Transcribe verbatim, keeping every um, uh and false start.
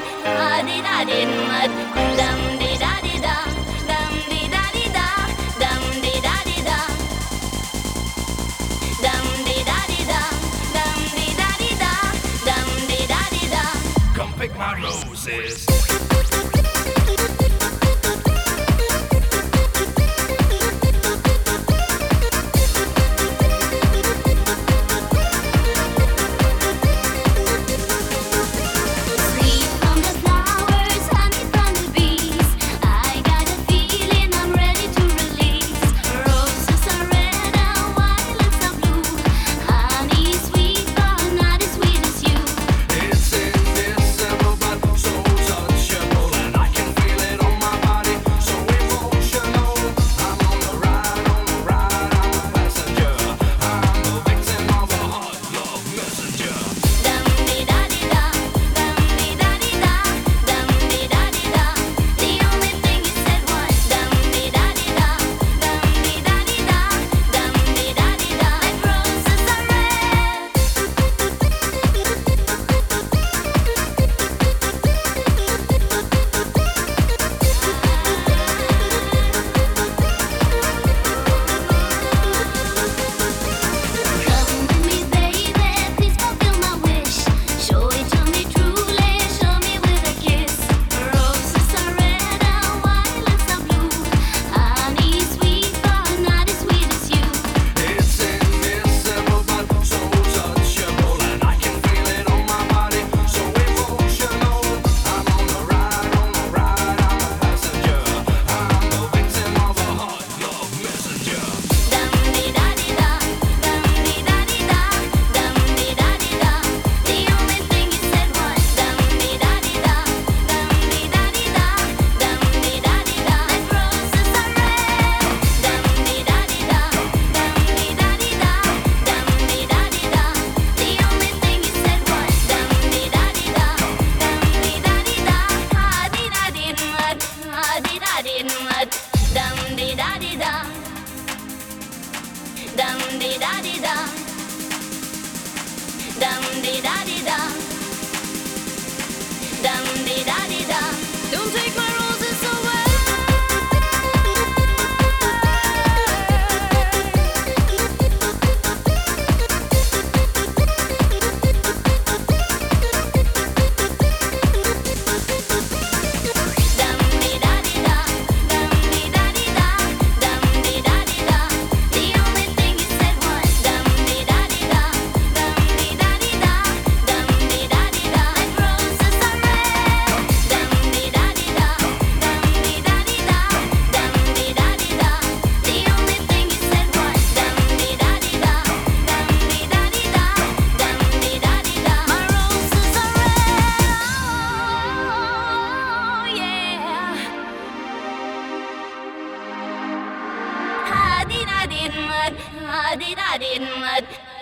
ah di da din mud, dum di da di da, dum di da di da, dum di da di da, dum di da di da, dum di da di da, dum di da di da. Come pick my roses. Dum di da di da, dum di da di da, dum di da di da. Don't take my roses away. Ah, di da din mud, ah, di da din mud.